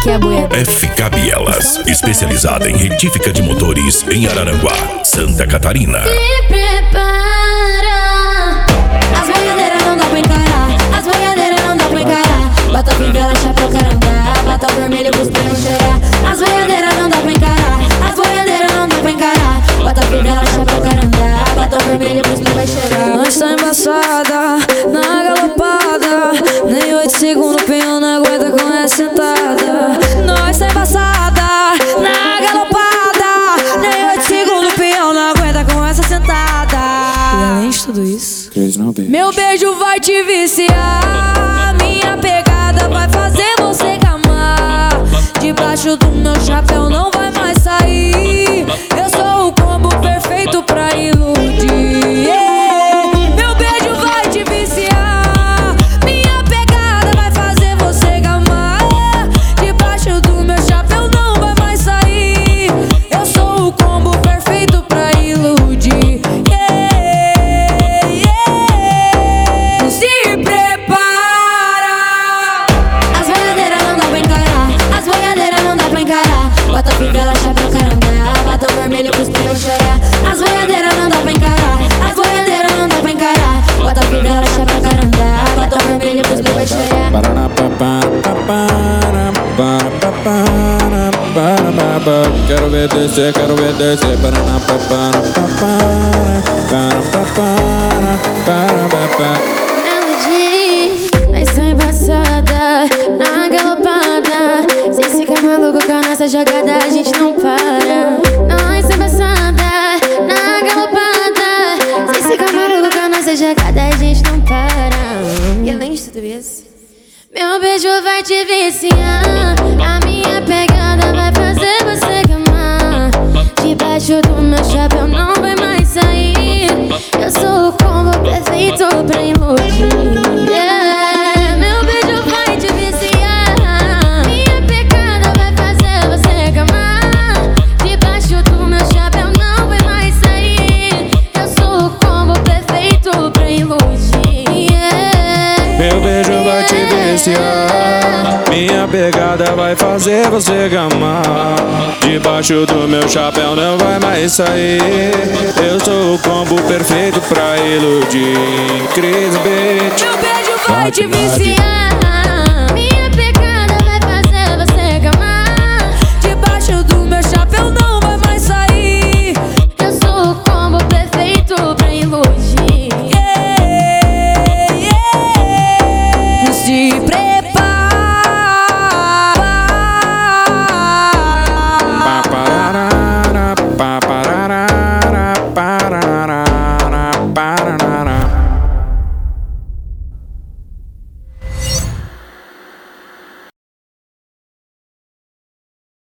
aqui é a boiadeira. FK Bielas, especializada em retífica de motores em Araranguá, Santa Catarina. Se prepara, as boiadeiras não dá pra encarar, as boiadeiras não dá pra encarar. Bota a fivela, chapéu, carangá, bota o vermelho pros peão cheirar. As boiadeiras não dá pra encarar, as boiadeiras não dá pra encarar. Bota a fivela, chapéu, carangá, bota o vermelho pros peão vai cheirar. Nós tá embaçada, na galopada, nem 8 segundos o peão não aguenta com essa sentada. Nós tá embaçada, na galopada, nem 8 segundos o peão não aguenta com essa sentada. E além de tudo isso, meu beijo vai te viciar, minha pegada vai fazer você gamar. Debaixo do meu chapéu não vai mais sair, eu sou o combo perfeito pra iludir. Meu beijo vai te viciar, minha pegada vai fazer você gamar. Debaixo do meu chapéu não vai mais sair, eu sou o combo perfeito pra iludir. Se prepara, as boiadeiras não dá pra encarar, as boiadeiras não dá pra encarar. Bota a fivela, chapéu, carangá, bota o vermelho pros peão cheirar. As boiadeiras não dá pra encarar, as boiadeiras não dá pra encarar. Bota a fivela, chapéu, carangá, bota o vermelho pros peão vai cheirar. Quero ver descer, quero ver descer. Melody, nós tá embaçada, na galopada. Sem ficar maluco com a nossa jogada, a gente não para. Nós tá embaçada, na galopada. Sem ficar maluco com a nossa jogada, a gente não para. E além de tudo isso, meu beijo vai te viciar, a minha pegada vai fazer você gamar. Debaixo do meu chapéu não vai mais sair, eu sou o combo perfeito pra iludir. Meu beijo vai te viciar, minha pegada vai fazer você gamar. Debaixo do meu chapéu não vai mais sair, eu sou o combo perfeito pra iludir. Meu beijo vai te viciar, minha pegada vai fazer você gamar. Debaixo do meu chapéu não vai mais sair, eu sou o combo perfeito pra iludir. Cris Beat. Meu beijo vai te viciar.